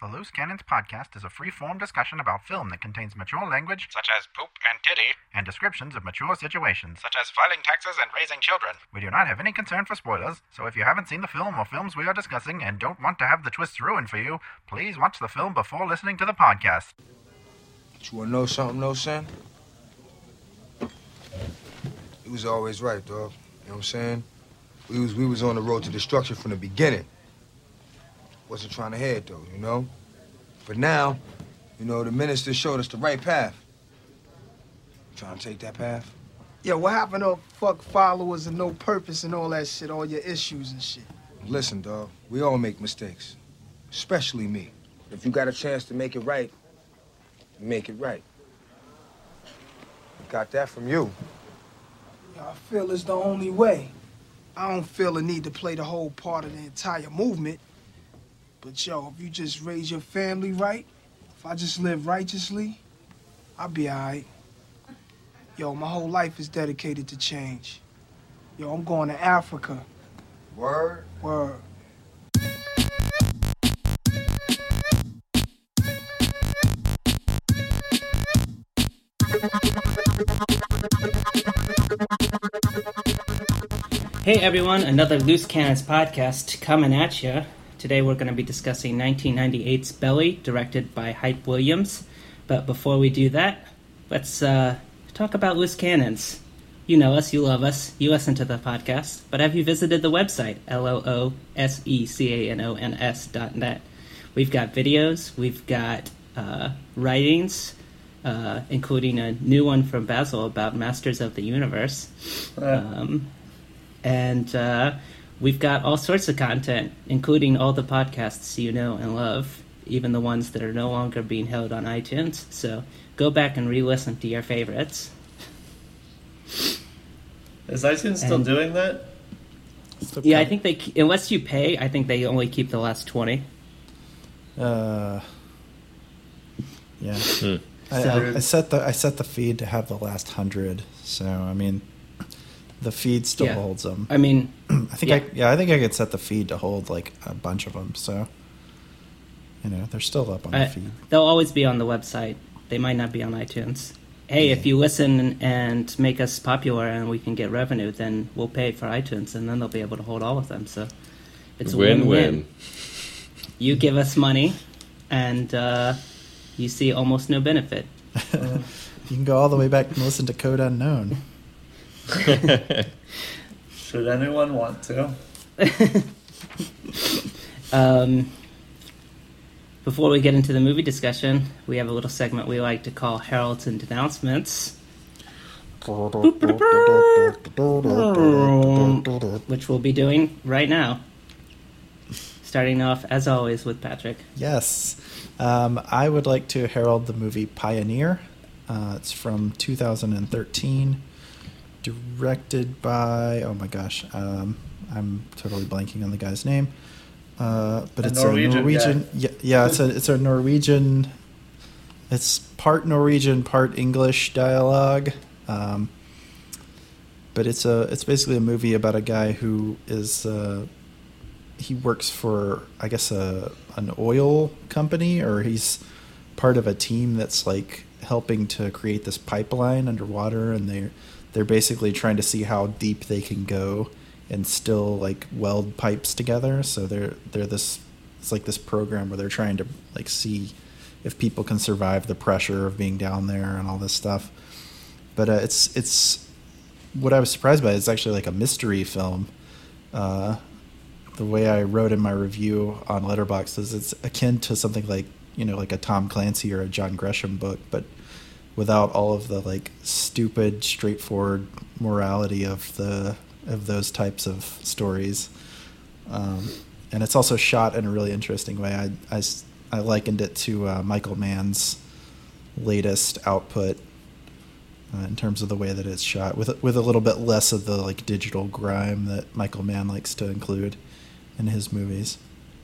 The Loose Cannons podcast is a free-form discussion about film that contains mature language, such as poop and titty, and descriptions of mature situations, such as filing taxes and raising children. We do not have any concern for spoilers, so if you haven't seen the film or films we are discussing and don't want to have the twists ruined for you, please watch the film before listening to the podcast. You wanna know something, though, son? He was always right, dog. You know what I'm saying? We was on the road to destruction from the beginning. Wasn't trying to head, though, you know? But now, you know, the minister showed us the right path. Trying to take that path? Yo, what happened to fuck followers and no purpose and all that shit, all your issues and shit? Listen, dog, we all make mistakes. Especially me. If you got a chance to make it right, make it right. Got that from you. Yo, I feel it's the only way. I don't feel the need to play the whole part of the entire movement. But yo, if you just raise your family right, if I just live righteously, I'll be all right. Yo, my whole life is dedicated to change. Yo, I'm going to Africa. Word? Word. Hey everyone, another Loose Cannons podcast coming at you. Today we're going to be discussing 1998's Belly, directed by Hype Williams. But before we do that, let's talk about Loose Cannons. You know us, you love us, you listen to the podcast, but have you visited the website, LOOSECANONS.net? We've got videos, we've got writings, including a new one from Basil about Masters of the Universe. And we've got all sorts of content, including all the podcasts you know and love, even the ones that are no longer being held on iTunes. So go back and re-listen to your favorites. Is iTunes still doing that? Yeah, I think they, unless you pay, I think they only keep the last 20. Yeah. So- I set the feed to have the last 100. So I mean, the feed still holds them. I mean, I think I could set the feed to hold like a bunch of them. So you know, they're still up on the feed. They'll always be on the website. They might not be on iTunes. Hey, if you listen and make us popular and we can get revenue, then we'll pay for iTunes, and then they'll be able to hold all of them. So it's a win-win. You give us money, and you see almost no benefit. You can go all the way back and listen to Code Unknown. Should anyone want to? Before we get into the movie discussion, we have a little segment we like to call Heralds and Denouncements, which we'll be doing right now. Starting off, as always, with Patrick. Yes. I would like to herald the movie Pioneer. It's from 2013. Directed by, oh my gosh, I'm totally blanking on the guy's name. But it's a Norwegian. Yeah, it's a Norwegian. It's part Norwegian, part English dialogue. But it's basically a movie about a guy who is he works for, I guess, an oil company, or he's part of a team that's like helping to create this pipeline underwater, and they're basically trying to see how deep they can go and still like weld pipes together. So they're this, it's like this program where they're trying to like see if people can survive the pressure of being down there and all this stuff. But it's what I was surprised by is actually like a mystery film. The way I wrote in my review on Letterboxd is it's akin to something like, you know, like a Tom Clancy or a John Grisham book, but without all of the like stupid, straightforward morality of those types of stories. And it's also shot in a really interesting way. I likened it to Michael Mann's latest output in terms of the way that it's shot, with a little bit less of the like digital grime that Michael Mann likes to include in his movies.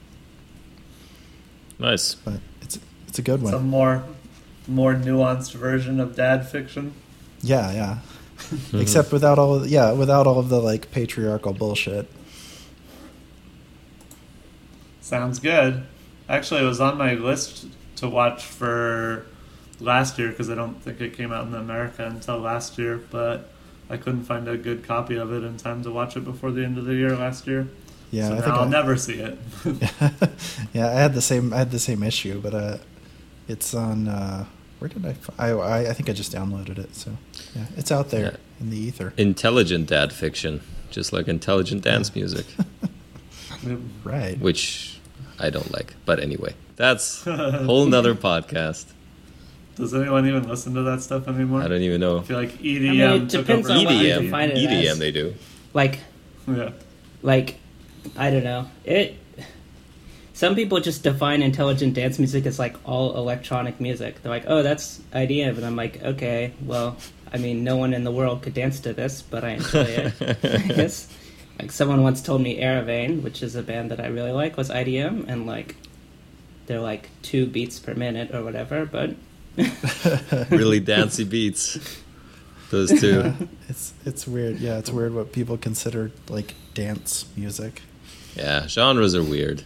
Nice. But it's a good one. Some more nuanced version of dad fiction. Yeah. Except without all of the like patriarchal bullshit. Sounds good. Actually, it was on my list to watch for last year because I don't think it came out in America until last year, but I couldn't find a good copy of it in time to watch it before the end of the year last year. Yeah, so I now think I'll never see it. Yeah, I had the same issue, but it's on. Where did I think I just downloaded it. So yeah, it's out there in the ether. Intelligent dad fiction, just like intelligent dance music, right? Which I don't like, but anyway, that's a whole nother podcast. Does anyone even listen to that stuff anymore? I don't even know. I feel like EDM. I mean, it depends on what you EDM, define it EDM, as. they do. Like, Yeah. like, I don't know. Some people just define intelligent dance music as like all electronic music. They're like, oh, that's IDM. And I'm like, okay, well, I mean, no one in the world could dance to this, but I enjoy it, I guess. Like, someone once told me Aravane, which is a band that I really like, was IDM, and like, they're like 2 beats per minute or whatever, but... Really dancey beats. Those two. It's weird. Yeah, it's weird what people consider like dance music. Yeah, genres are weird.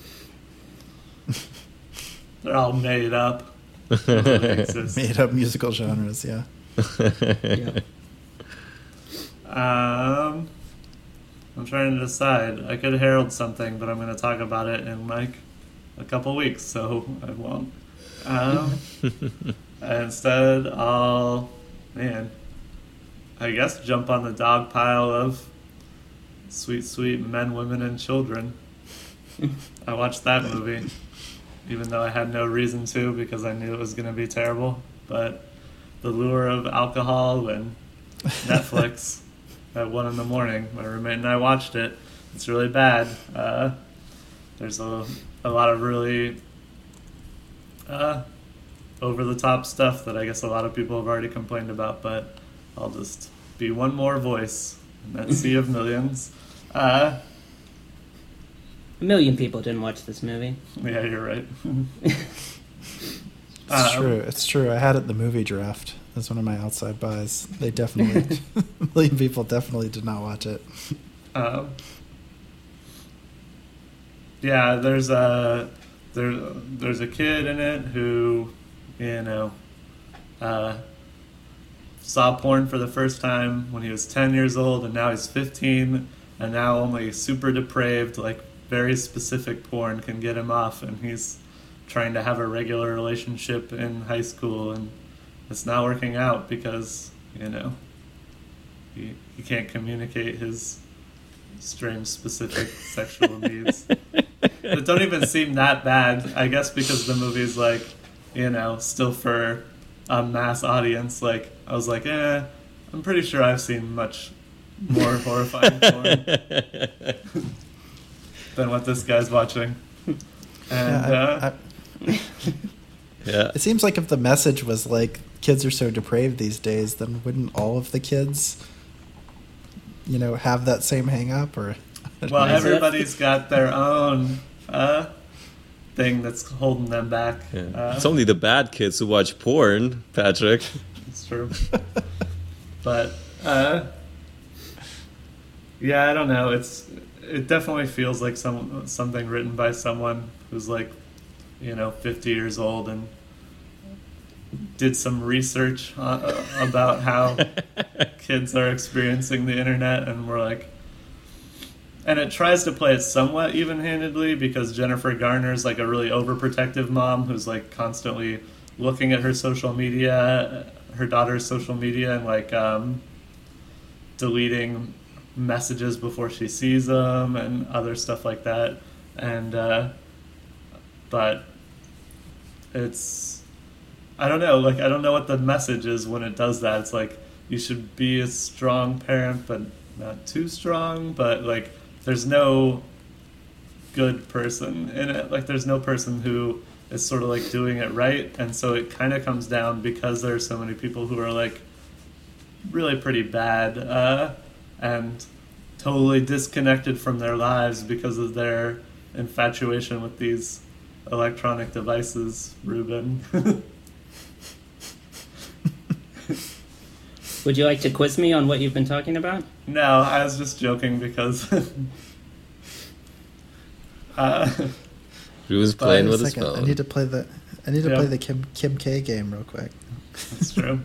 They're all made up. Made up musical genres, yeah. Yeah. I'm trying to decide. I could herald something, but I'm going to talk about it in like a couple weeks, so I won't. Instead, I'll, I guess jump on the dog pile of Sweet, Sweet Men, Women, and Children. I watched that movie, even though I had no reason to because I knew it was going to be terrible. But the lure of alcohol and Netflix at 1 a.m, my roommate and I watched it. It's really bad. There's a lot of really over-the-top stuff that I guess a lot of people have already complained about, but I'll just be one more voice in that sea of millions. A million people didn't watch this movie. Yeah, you're right. It's true. I had it in the movie draft as one of my outside buys. They definitely, a million people definitely did not watch it. Yeah, there's a kid in it who, saw porn for the first time when he was 10 years old, and now he's 15, and now only super depraved, like very specific porn can get him off, and he's trying to have a regular relationship in high school, and it's not working out because, he can't communicate his strange specific sexual needs. It don't even seem that bad, I guess, because the movie's like, still for a mass audience. Like, I was like, I'm pretty sure I've seen much more horrifying porn than what this guy's watching. And yeah. It seems like if the message was like kids are so depraved these days, then wouldn't all of the kids, have that same hang up? Or well, everybody's got their own thing that's holding them back. Yeah. It's only the bad kids who watch porn, Patrick. It's true. But yeah, I don't know. It definitely feels like something written by someone who's like, 50 years old and did some research about how kids are experiencing the internet, and we're like, and it tries to play it somewhat even-handedly because Jennifer Garner's like a really overprotective mom who's like constantly looking at her social media, her daughter's social media, and like deleting messages before she sees them and other stuff like that. And but it's, I don't know, like I don't know what the message is when it does that. It's like you should be a strong parent but not too strong, but like there's no good person in it. Like there's no person who is sort of like doing it right, and so it kind of comes down because there are so many people who are like really pretty bad and totally disconnected from their lives because of their infatuation with these electronic devices, Ruben. Would you like to quiz me on what you've been talking about? No, I was just joking because Drew's playing with Wait a his second. phone. I need to play the Yeah. play the Kim K game real quick. That's true.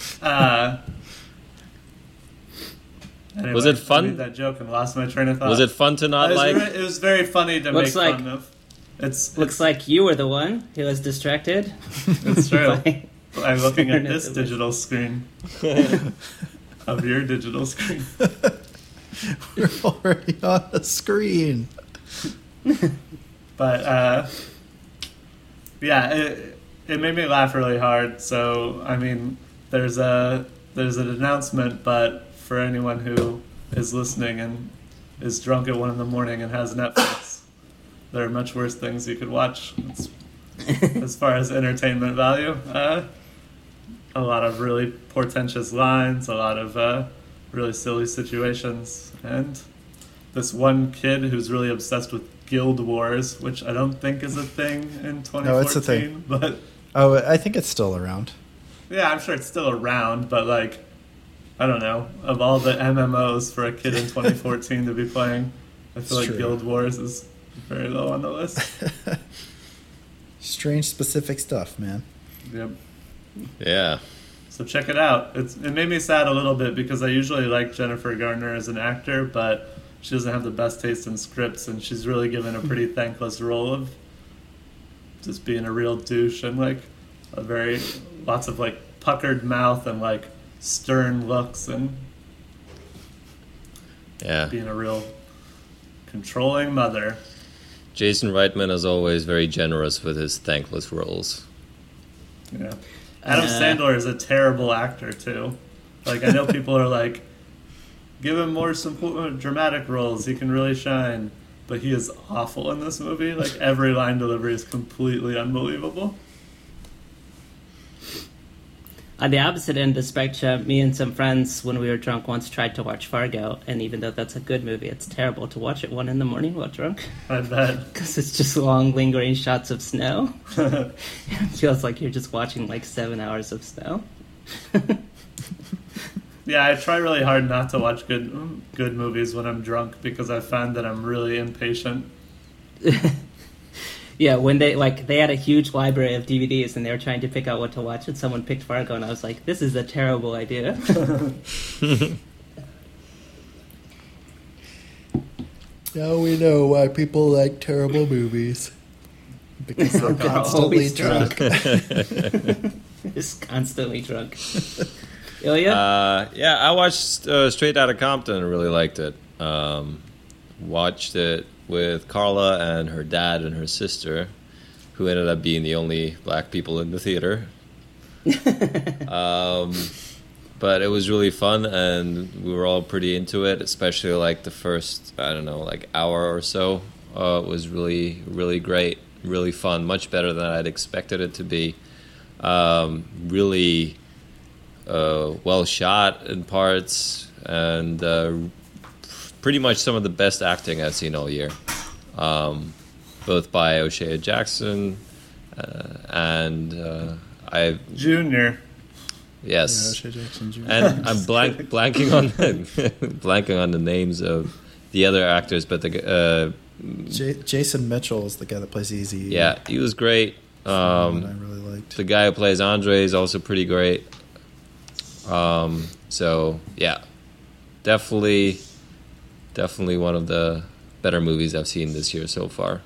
Anyway, Was it fun? I made that joke and lost my train of thought. Was it fun to not like? It was very funny to Looks make like- fun of. It's Looks like you were the one who was distracted. it's true. by- I'm looking at this Internet. digital screen of your digital screen. We're already on the screen. But yeah, it made me laugh really hard. So I mean, there's an announcement, but for anyone who is listening and is drunk at 1 a.m. and has Netflix, there are much worse things you could watch. As far as entertainment value, a lot of really portentous lines, a lot of really silly situations, and this one kid who's really obsessed with Guild Wars, which I don't think is a thing in 2014. No, it's a thing. But Oh, I think it's still around. yeah, I'm sure it's still around, but like, I don't know, of all the MMOs for a kid in 2014 to be playing, I feel It's like true. Guild Wars is very low on the list. Strange specific stuff, man. Yep. Yeah. So check it out. It made me sad a little bit because I usually like Jennifer Garner as an actor, but she doesn't have the best taste in scripts, and she's really given a pretty thankless role of just being a real douche and like lots of like puckered mouth and like stern looks and Yeah. being a real controlling mother. Jason Reitman is always very generous with his thankless roles. Yeah. Adam Sandler is a terrible actor too. Like I know people are like, give him more dramatic roles, he can really shine. But he is awful in this movie. Like every line delivery is completely unbelievable. On the opposite end of the spectrum, me and some friends, when we were drunk, once tried to watch Fargo, and even though that's a good movie, it's terrible to watch at 1 a.m. while drunk, I bet. because it's just long, lingering shots of snow. It feels like you're just watching like 7 hours of snow. Yeah, I try really hard not to watch good movies when I'm drunk because I find that I'm really impatient. Yeah, when they had a huge library of DVDs and they were trying to pick out what to watch, and someone picked Fargo, and I was like, this is a terrible idea. Now we know why people like terrible movies. Because they're They're constantly always drunk. Just constantly drunk. Ilya? Yeah, I watched Straight Outta Compton and really liked it. Watched it with Carla and her dad and her sister, who ended up being the only black people in the theater. But it was really fun, and we were all pretty into it, especially like the first, I don't know, like hour or so. Was really, really great, really fun, much better than I'd expected it to be. Really well shot in parts, and pretty much some of the best acting I've seen all year, both by O'Shea Jackson and Junior. yes, O'Shea Jackson Jr. and I'm blanking on the names of the other actors, but the Jason Mitchell is the guy that plays Easy. yeah, he was great. I really liked. The guy who plays Andre is also pretty great. So yeah, definitely one of the better movies I've seen this year so far.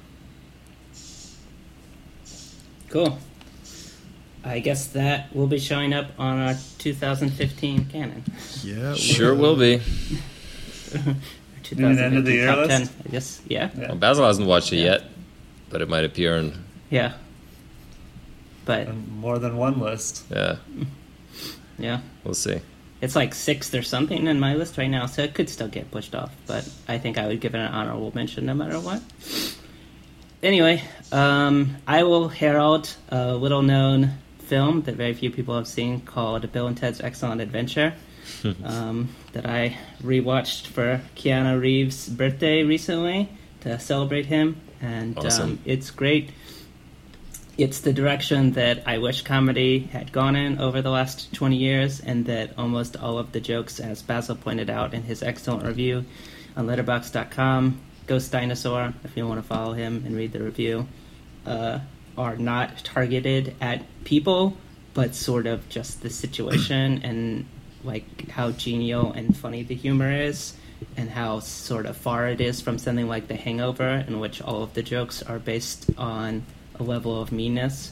Cool. I guess that will be showing up on our 2015 canon. Yeah, Sure will be. You mean end of the year top list? 10, I guess. Yeah. Well, Basil hasn't watched it yet, but it might appear in. Yeah. But, And more than one list. Yeah, yeah. we'll see. It's like 6th or something in my list right now, so it could still get pushed off. But I think I would give it an honorable mention no matter what. Anyway, I will herald a little-known film that very few people have seen called Bill and Ted's Excellent Adventure that I rewatched for Keanu Reeves' birthday recently to celebrate him. And Awesome. it's great. It's the direction that I wish comedy had gone in over the last 20 years, and that almost all of the jokes, as Basil pointed out in his excellent review on Letterboxd.com, Ghost Dinosaur, if you want to follow him and read the review, are not targeted at people, but sort of just the situation and like how genial and funny the humor is, and how sort of far it is from something like The Hangover, in which all of the jokes are based on a level of meanness.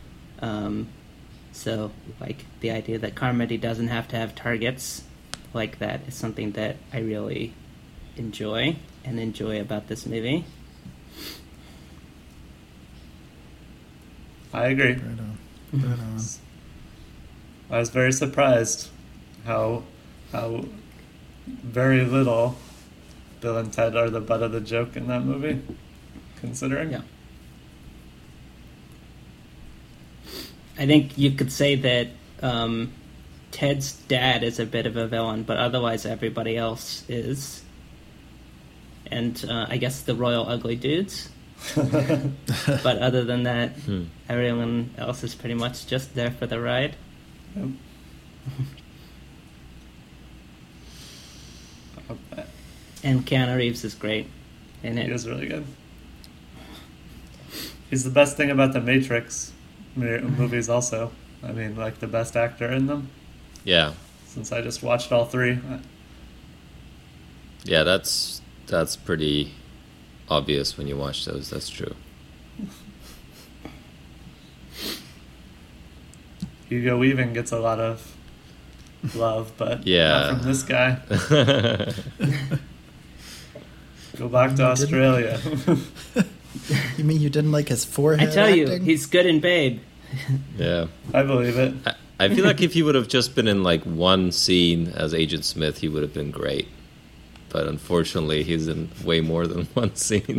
So, like, the idea that comedy doesn't have to have targets like that is something that I really enjoy about this movie. I agree. Right on. Right on. I was very surprised how very little Bill and Ted are the butt of the joke in that movie, considering. Yeah. I think you could say that Ted's dad is a bit of a villain, but otherwise everybody else is. And I guess the Royal Ugly Dudes. But other than that, everyone else is pretty much just there for the ride. Yep. And Keanu Reeves is great in it. He is really good. He's the best thing about the Matrix movies also. I mean, like, the best actor in them. Yeah. Since I just watched all three. Yeah, that's pretty obvious when you watch those. That's true. Hugo Weaving gets a lot of love, but Yeah. not from this guy. Go back to Australia. You mean you didn't like his forehead I tell you, acting? he's good in Babe. Yeah. I believe it. I feel like if he would have just been in like one scene as Agent Smith, he would have been great. But unfortunately, he's in way more than one scene.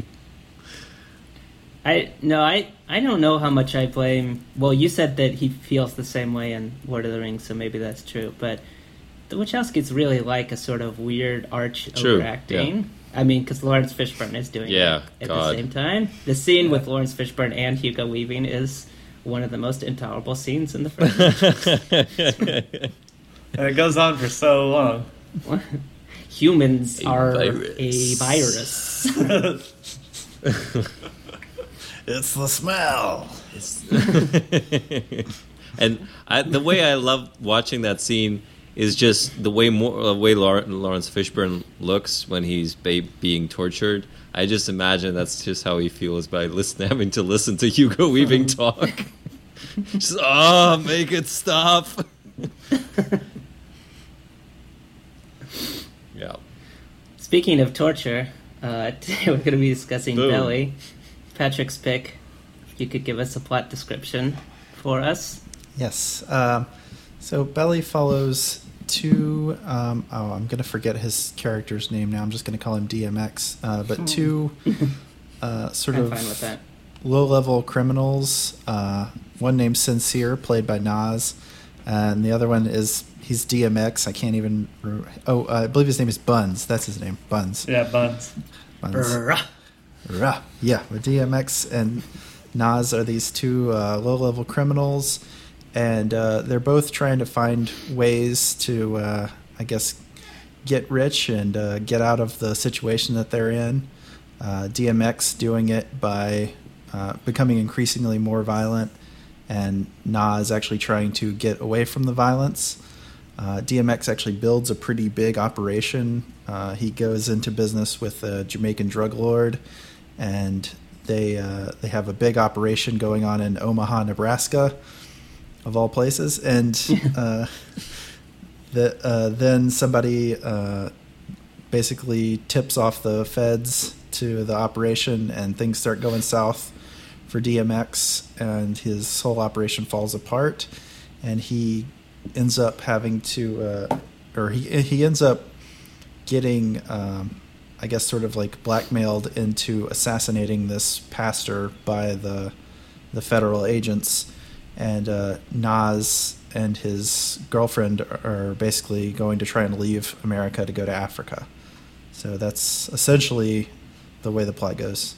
I don't know how much I blame. Well, you said that he feels the same way in Lord of the Rings, so maybe that's true. But the Wachowskis really like a sort of weird arch True, overacting. yeah. I mean, because Lawrence Fishburne is doing Yeah, it at God. the same time. The scene with Lawrence Fishburne and Hugo Weaving is one of the most intolerable scenes in the franchise. And it goes on for so long. Humans A are virus. a virus. It's the smell. And the way I love watching that scene is just the way Lawrence Fishburne looks when he's being tortured. I just imagine that's just how he feels by having to listen to Hugo Weaving talk. Just, make it stop. Yeah. Speaking of torture, today we're going to be discussing Boom. Belly. Patrick's pick. If you could give us a plot description for us. Yes. So Belly follows two. I'm going to forget his character's name now. I'm just going to call him DMX. But two sort I'm of fine with that. low-level criminals. One named Sincere, played by Nas, and the other one he's DMX. I can't even. I believe his name is Buns. That's his name, Buns. Yeah, Buns. Buns. Yeah, with DMX and Nas are these two low-level criminals, and they're both trying to find ways to, I guess, get rich and get out of the situation that they're in. DMX doing it by becoming increasingly more violent, and Nas actually trying to get away from the violence. DMX actually builds a pretty big operation. He goes into business with a Jamaican drug lord, and they have a big operation going on in Omaha, Nebraska, of all places. And then somebody basically tips off the feds to the operation, and things start going south for DMX, and his whole operation falls apart, and he ends up having to, he ends up getting, I guess, sort of like blackmailed into assassinating this pastor by the federal agents, and Nas and his girlfriend are basically going to try and leave America to go to Africa. So that's essentially the way the plot goes.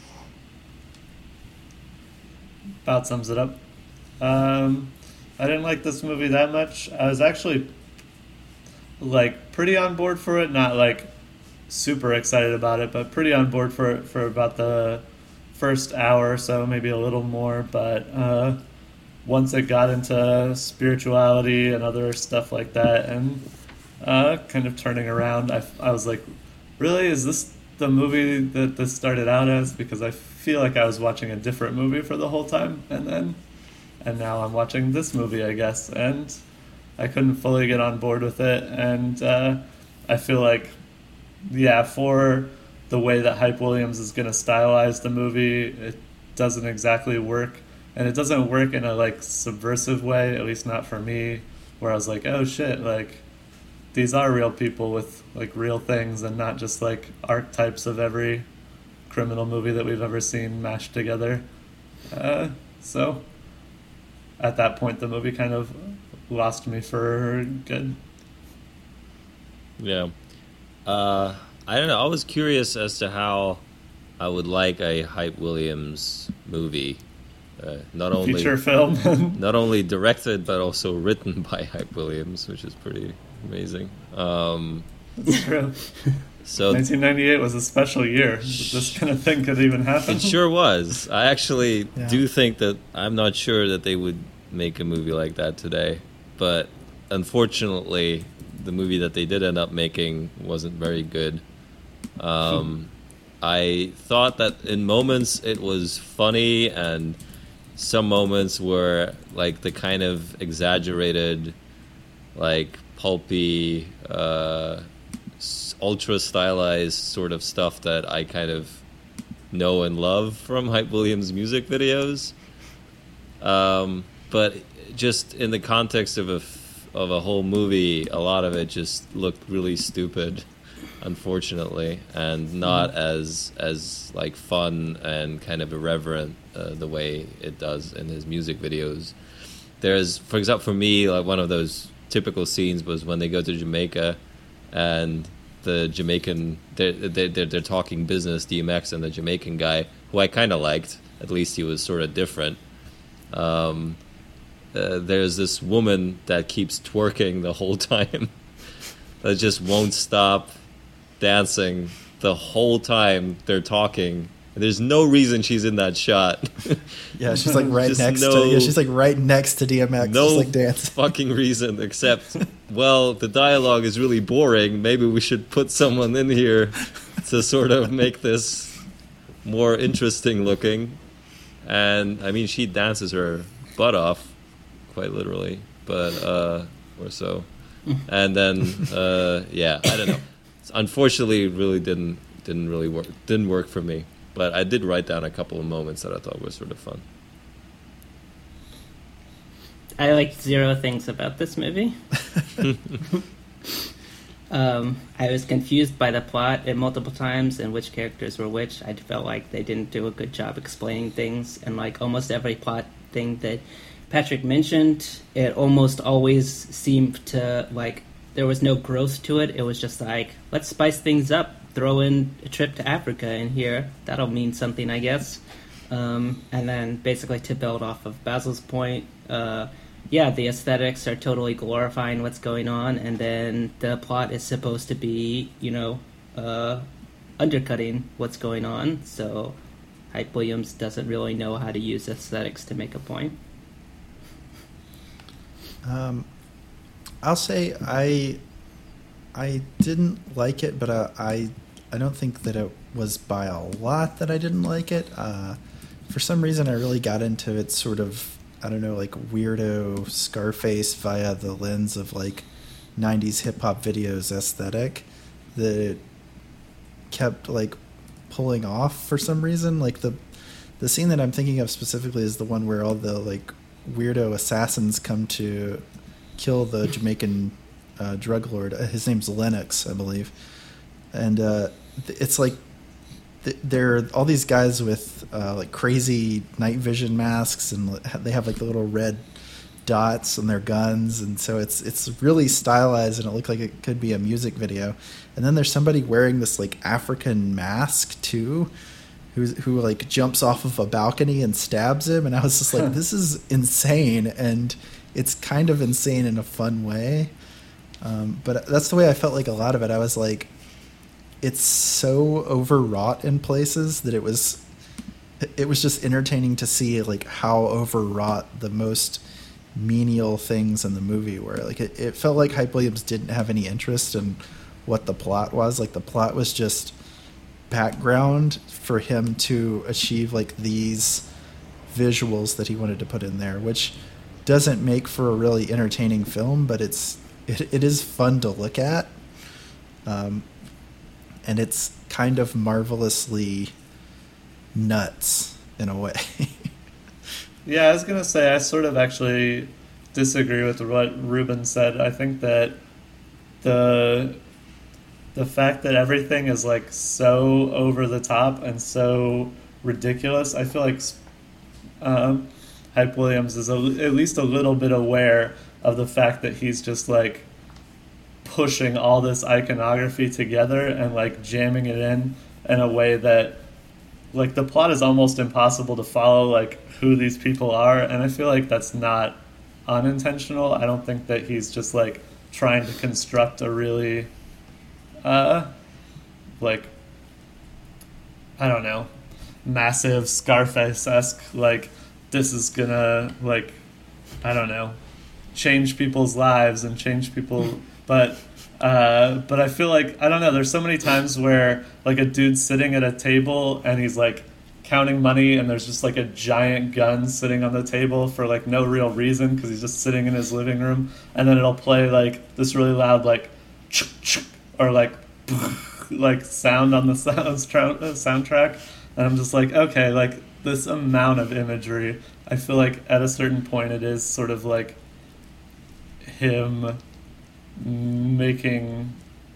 About sums it up. I didn't like this movie that much. I was actually like pretty on board for it, not like super excited about it, but pretty on board for about the first hour or so, maybe a little more, but once it got into spirituality and other stuff like that, and kind of turning around, I was like, really, is this the movie that this started out as? Because I feel like I was watching a different movie for the whole time, and now I'm watching this movie, I guess, and I couldn't fully get on board with it, and I feel like, yeah, for the way that Hype Williams is going to stylize the movie, it doesn't exactly work, and it doesn't work in a like subversive way, at least not for me, where I was like, oh shit, like these are real people with like real things and not just like archetypes of every criminal movie that we've ever seen mashed together. So at that point, the movie kind of lost me for good. Yeah. I don't know. I was curious as to how I would like a Hype Williams movie. Not only feature film, not only directed but also written by Hype Williams, which is pretty amazing. That's true. So 1998 was a special year. This kind of thing could even happen. It sure was. I actually do think that I'm not sure that they would make a movie like that today, but unfortunately, the movie that they did end up making wasn't very good. I thought that in moments it was funny, and some moments were like the kind of exaggerated, like pulpy, ultra stylized sort of stuff that I kind of know and love from Hype Williams music videos. But just in the context of a whole movie, a lot of it just looked really stupid, unfortunately, and not as like fun and kind of irreverent the way it does in his music videos. There's, for example, for me, like one of those typical scenes was when they go to Jamaica, and the Jamaican they're talking business, DMX and the Jamaican guy, who I kind of liked. At least he was sort of different. There's this woman that keeps twerking the whole time, that just won't stop dancing the whole time they're talking. And there's no reason she's in that shot. Yeah, she's like right she's like right next to DMX. No just like dancing. Fucking reason except, well, the dialogue is really boring. Maybe we should put someone in here to sort of make this more interesting looking. And I mean, she dances her butt off, quite literally, but or so. And then yeah, I don't know. Unfortunately, it really didn't work for me. But I did write down a couple of moments that I thought were sort of fun. I liked zero things about this movie. I was confused by the plot at multiple times and which characters were which. I felt like they didn't do a good job explaining things, and like almost every plot thing that Patrick mentioned, it almost always seemed to like there was no growth to it. It was just like, let's spice things up. Throw in a trip to Africa in here. That'll mean something, I guess. And then basically to build off of Basil's point, yeah, the aesthetics are totally glorifying what's going on, and then the plot is supposed to be, undercutting what's going on. So Hype Williams doesn't really know how to use aesthetics to make a point. I'll say I didn't like it, but I don't think that it was by a lot that I didn't like it. For some reason, I really got into it sort of, I don't know, like weirdo Scarface via the lens of like 90s hip-hop videos aesthetic that it kept like pulling off for some reason. Like the scene that I'm thinking of specifically is the one where all the like weirdo assassins come to kill the Jamaican drug lord. His name's Lennox, I believe. And it's like there are all these guys with like crazy night vision masks, and they have like the little red dots on their guns, and so it's really stylized, and it looked like it could be a music video. And then there's somebody wearing this like African mask too, who like jumps off of a balcony and stabs him, and I was just like, this is insane, and it's kind of insane in a fun way. But that's the way I felt like a lot of it. I was like, it's so overwrought in places that it was it was just entertaining to see like how overwrought the most menial things in the movie were. Like it felt like Hype Williams didn't have any interest in what the plot was. Like the plot was just background for him to achieve like these visuals that he wanted to put in there, which doesn't make for a really entertaining film, but it is fun to look at, and it's kind of marvelously nuts in a way. Yeah, I was gonna say I sort of actually disagree with what Ruben said. I think that the fact that everything is like so over the top and so ridiculous, I feel like Hype Williams is at least a little bit aware of the fact that he's just like pushing all this iconography together and like jamming it in a way that like the plot is almost impossible to follow, like who these people are, and I feel like that's not unintentional. I don't think that he's just like trying to construct a really like, I don't know, massive Scarface-esque, like, this is gonna, like, I don't know, change people's lives and change people, but I feel like, I don't know, there's so many times where, like, a dude's sitting at a table and he's, like, counting money and there's just, like, a giant gun sitting on the table for, like, no real reason because he's just sitting in his living room, and then it'll play, like, this really loud, like, or, like, like, sound on the soundtrack, and I'm just like, okay, like, this amount of imagery, I feel like at a certain point it is sort of, like, him making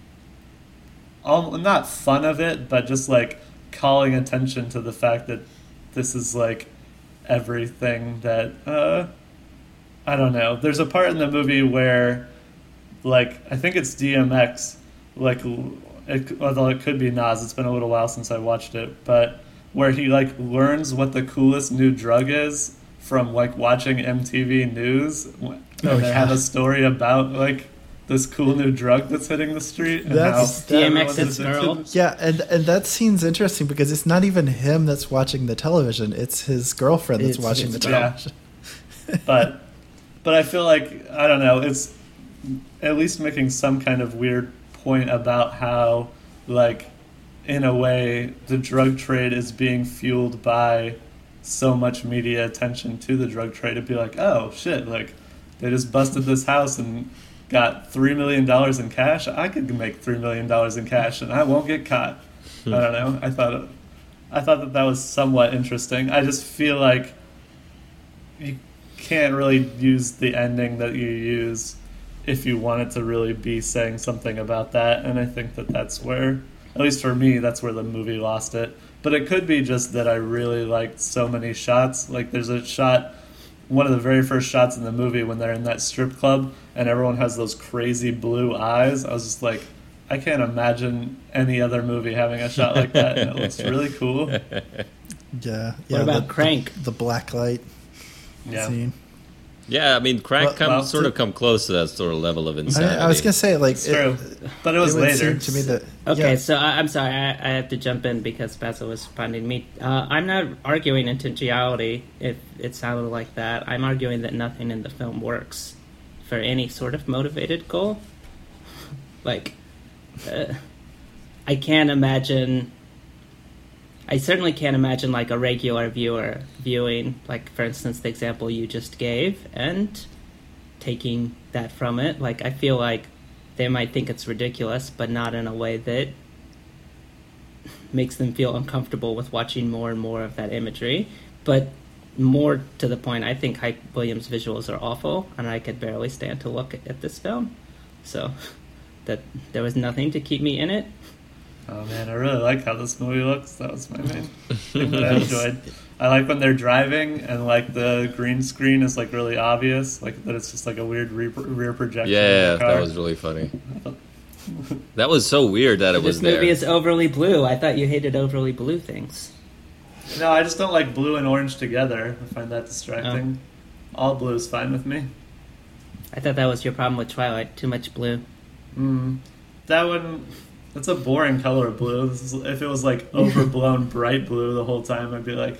not fun of it, but just like calling attention to the fact that this is like everything that I don't know. There's a part in the movie where, like, I think it's DMX, like, although it could be Nas, it's been a little while since I watched it, but where he like learns what the coolest new drug is from like watching MTV News, and they have a story about like this cool new drug that's hitting the street. And that's DMX's girl. Yeah, and that scene's interesting because it's not even him that's watching the television; it's his girlfriend that's watching the television. Yeah. But I feel like, I don't know, it's at least making some kind of weird point about how, like, in a way, the drug trade is being fueled by so much media attention to the drug trade. It'd be like, oh shit, like, they just busted this house and got $3 million in cash. I could make $3 million in cash and I won't get caught. I don't know. I thought that was somewhat interesting. I just feel like you can't really use the ending that you use if you want it to really be saying something about that. And I think that that's where, at least for me, that's where the movie lost it. But it could be just that I really liked so many shots. Like, there's a shot, one of the very first shots in the movie when they're in that strip club and everyone has those crazy blue eyes. I was just like, I can't imagine any other movie having a shot like that. And it looks really cool. Yeah. What about Crank? The black light scene. Yeah, I mean, Crank sort of come close to that sort of level of insanity. I was gonna say, like, it's true, but it was later. To me that, okay, so I'm sorry, I have to jump in because Basil was responding me. I'm not arguing intentionality. If it sounded like that, I'm arguing that nothing in the film works for any sort of motivated goal. Like, I can't imagine. I certainly can't imagine, like, a regular viewer viewing, like, for instance, the example you just gave, and taking that from it. Like, I feel like they might think it's ridiculous, but not in a way that makes them feel uncomfortable with watching more and more of that imagery. But more to the point, I think Hype Williams' visuals are awful, and I could barely stand to look at this film. So, that there was nothing to keep me in it. Oh man, I really like how this movie looks. That was my main thing that I enjoyed. I like when they're driving and like the green screen is like really obvious, like that it's just like a weird rear projection. Yeah, that was really funny. That was so weird that it was there. This movie is overly blue. I thought you hated overly blue things. No, I just don't like blue and orange together. I find that distracting. All blue is fine with me. I thought that was your problem with Twilight. Too much blue. That one... That's a boring color of blue. If it was like overblown bright blue the whole time, I'd be like,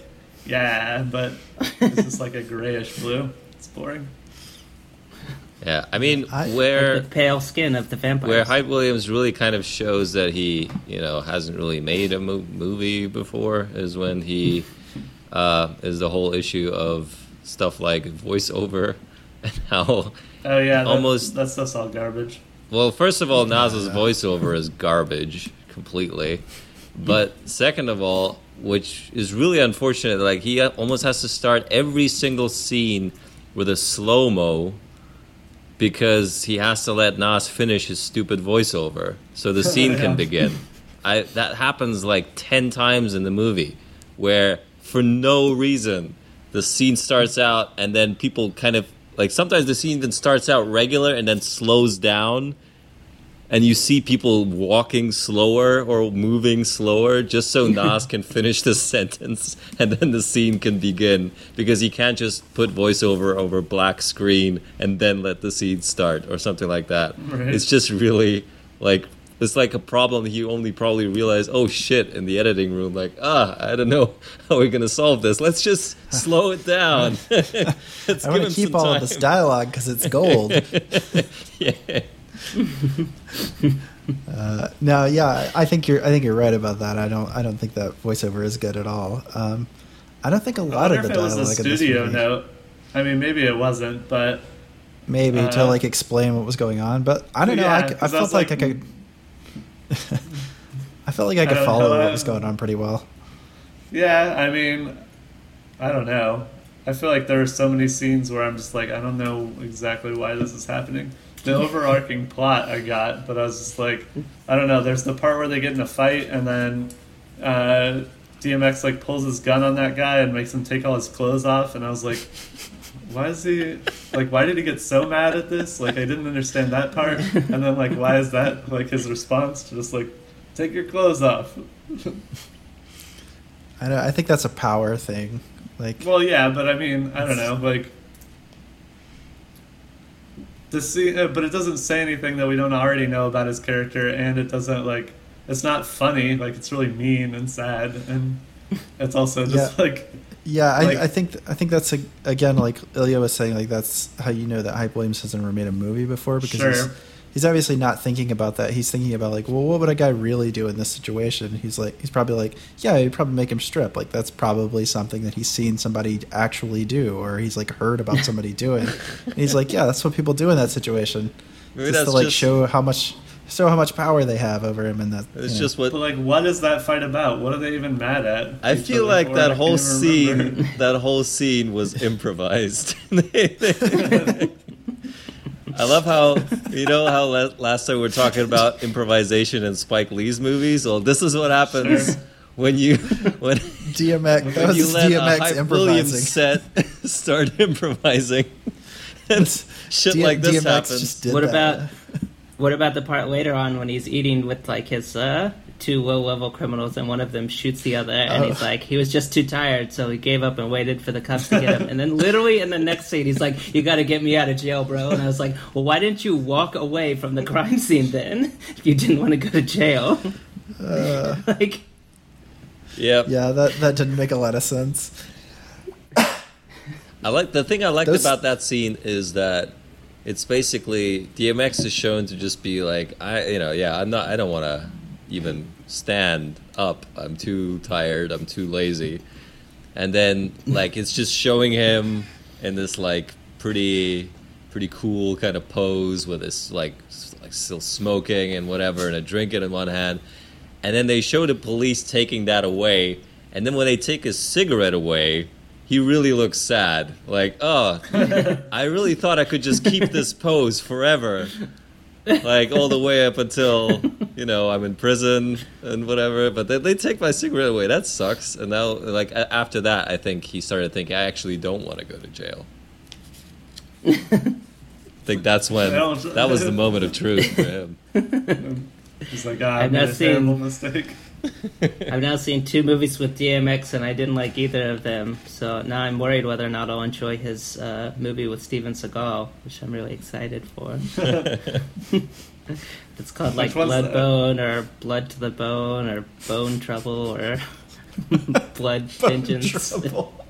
yeah, but it's just like a grayish blue. It's boring. Yeah, I mean, Like where the pale skin of the vampires. where Hype Williams really kind of shows that he, hasn't really made a movie before is when he is the whole issue of stuff like voiceover and how Oh yeah, almost. that stuff's all garbage. Well, first of all, Nas's voiceover is garbage completely, but second of all, which is really unfortunate, like he almost has to start every single scene with a slow-mo because he has to let Nas finish his stupid voiceover so the scene can begin. That happens like 10 times in the movie where for no reason the scene starts out and then people kind of like sometimes the scene even starts out regular and then slows down and you see people walking slower or moving slower just so Nas can finish the sentence and then the scene can begin because he can't just put voiceover over black screen and then let the scene start or something like that. Right. It's just really like it's like a problem he only probably realized, oh shit, in the editing room, like, I don't know how we're going to solve this. Let's just slow it down. I want to keep all of this dialogue because it's gold. Yeah. No, yeah, I think you're right about that. I don't think that voiceover is good at all. I don't think a lot of the I wonder if it dialogue was a in this studio movie, note. I mean, maybe it wasn't, but maybe to like explain what was going on, but I don't know. Yeah, I 'cause felt like I could. I felt like I could don't follow know. what was going on pretty well. yeah, I mean, I don't know. I feel like there are so many scenes where I'm just like, I don't know exactly why this is happening. The overarching plot I got, but I was just like, I don't know. There's the part where they get in a fight, and then DMX like pulls his gun on that guy and makes him take all his clothes off, and I was like, why is he like? Why did he get so mad at this? Like, I didn't understand that part, and then like, why is that like his response to just like, take your clothes off? I think that's a power thing. Like, Well, yeah, but I mean, I don't know, like the scene, but it doesn't say anything that we don't already know about his character, and it doesn't like it's not funny. Like it's really mean and sad, and it's also just like yeah, like- I think that's again like Ilya was saying, like that's how you know that Hype Williams hasn't ever made a movie before because Sure. he's obviously not thinking about that. He's thinking about like, well, what would a guy really do in this situation? He's probably like, yeah, he'd probably make him strip. Like that's probably something that he's seen somebody actually do, or he's like heard about somebody doing. And he's like, yeah, that's what people do in that situation. Maybe Just that's to like just- show how much power they have over him, and that It's you know. just what but like, what is that fight about? What are they even mad at? I each feel other like for? that I whole can't even remember. scene. That whole scene was improvised. I love how how last time we were talking about improvisation in Spike Lee's movies. Well, this is what happens Sure. when DMX. That when was you let a DMX Hype improvising. Williams set start improvising, and shit like this DMX happens. just did What that. What about the part later on when he's eating with like his two low-level criminals and one of them shoots the other and he's like, he was just too tired, so he gave up and waited for the cops to get him. And then literally in the next scene, he's like, you got to get me out of jail, bro. And I was like, well, why didn't you walk away from the crime scene then? If you didn't want to go to jail. Like, Yep. Yeah, that didn't make a lot of sense. The thing I liked Those- about that scene is that it's basically DMX is shown to just be like, I don't want to even stand up. I'm too tired. I'm too lazy. And then like it's just showing him in this like pretty cool kind of pose with this like still smoking and whatever and a drink in one hand. And then they show the police taking that away. And then when they take his cigarette away, he really looks sad. Like, oh, I really thought I could just keep this pose forever. Like, all the way up until, I'm in prison and whatever. But they take my cigarette away. That sucks. And now, like, after that, I think he started thinking, I actually don't want to go to jail. I think that's when, that was the moment of truth for him. He's like, I I've made not a seen- terrible mistake. I've now seen 2 movies with DMX and I didn't like either of them. So now I'm worried whether or not I'll enjoy his movie with Steven Seagal, which I'm really excited for. It's called like Which one's Blood that? Bone or Blood to the Bone or Bone Trouble or Blood Vengeance. Trouble.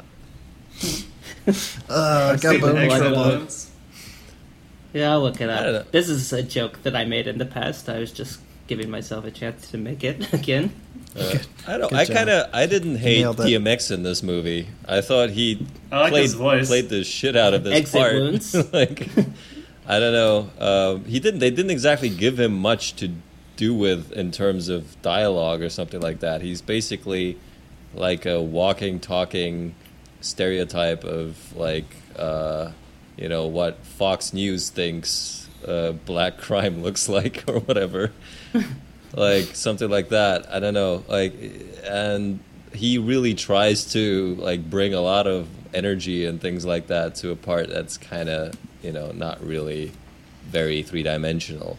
I got Seen both. extra Like, balloons. Yeah, I'll look it I don't know. up. This is a joke that I made in the past. I was just giving myself a chance to make it again. I don't. Good I job. kind of. I didn't hate Nailed it. DMX in this movie. I thought he I like his voice. played the shit out of this Exit part. wounds. Like, I don't know. He didn't. They didn't exactly give him much to do with in terms of dialogue or something like that. He's basically like a walking, talking stereotype of like, what Fox News thinks black crime looks like or whatever. Like something like that. I don't know. Like, and he really tries to like bring a lot of energy and things like that to a part that's kind of not really very three-dimensional.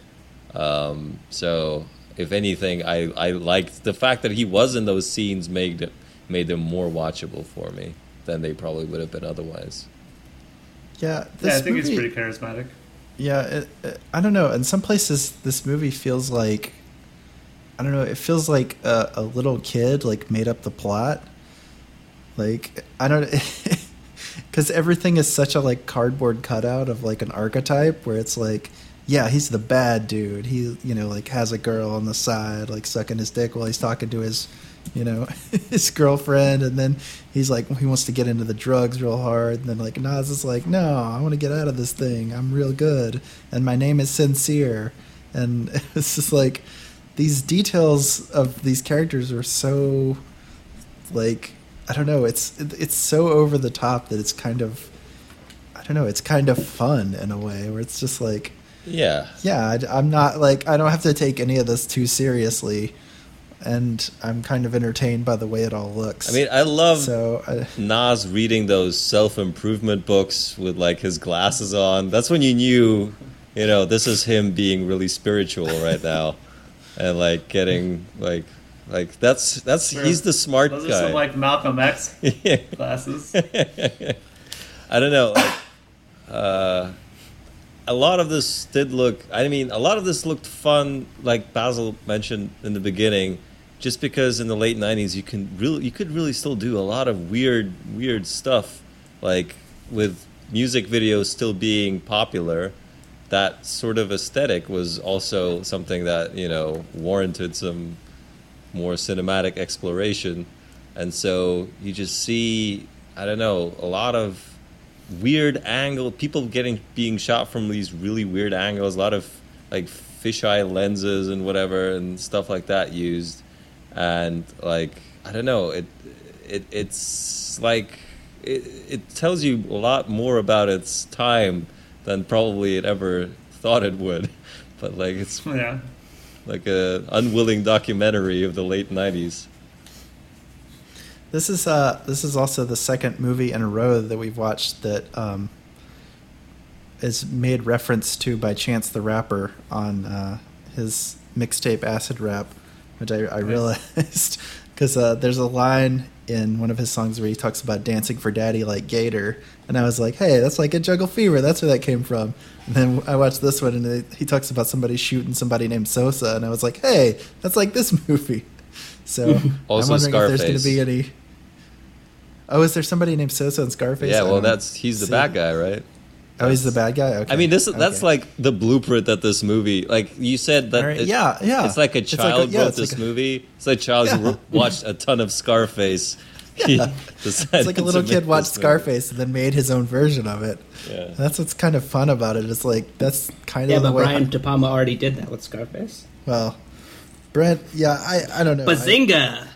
So if anything, I liked the fact that he was in those scenes made them more watchable for me than they probably would have been otherwise. Yeah, I think he's pretty charismatic. Yeah, I don't know. In some places, this movie feels like, I don't know, it feels like a little kid like made up the plot. Like, I don't, because everything is such a like cardboard cutout of like an archetype where it's like, yeah, he's the bad dude. He, like has a girl on the side, like sucking his dick while he's talking to his, his girlfriend. And then he's like, he wants to get into the drugs real hard. And then like Nas is like, no, I want to get out of this thing. I'm real good. And my name is Sincere. And it's just like, these details of these characters are so, like, I don't know. It's so over the top that it's kind of, I don't know. It's kind of fun in a way where it's just like, Yeah. I'm not like, I don't have to take any of this too seriously, and I'm kind of entertained by the way it all looks. I mean, I love Nas Nas reading those self-improvement books with like his glasses on. That's when you knew, this is him being really spiritual right now, and like getting like that's Sure. he's the smart Those guy. are some like Malcolm X glasses. I don't know. Like, a lot of this did look. I mean, a lot of this looked fun, like Basil mentioned in the beginning, just because in the late '90s you could really still do a lot of weird stuff, like with music videos still being popular. That sort of aesthetic was also something that warranted some more cinematic exploration, and so you just see, I don't know, a lot of weird angle, people being shot from these really weird angles, a lot of like fisheye lenses and whatever and stuff like that used, and like I don't know, it's like it tells you a lot more about its time than probably it ever thought it would, but like it's Yeah. like a unwilling documentary of the late '90s. This is also the second movie in a row that we've watched that is made reference to by Chance the Rapper on his mixtape Acid Rap, which I realized because there's a line in one of his songs where he talks about dancing for daddy like Gator, and I was like, hey, that's like a Jungle Fever, that's where that came from. And then I watched this one and he talks about somebody shooting somebody named Sosa, and I was like, hey, that's like this movie. So Also I'm wondering if there's Scarface. going to be any. Oh, is there somebody named Sosa in Scarface? Yeah, I well, don't he's the see. bas guy, right? Oh, he's the bad guy. Okay. I mean, that's Okay. like the blueprint that this movie. Like you said that. All right, yeah. It's like a It's child yeah, wrote it's this like a- movie. It's like a child who Yeah. watched a ton of Scarface. Yeah. It's It's like a little kid watched Scarface and then made his own version of it. Yeah. That's what's kind of fun about it. It's like that's kind Yeah, of the but way. Brian De Palma already did that with Scarface. Well, Brent. Yeah, I don't know. Bazinga!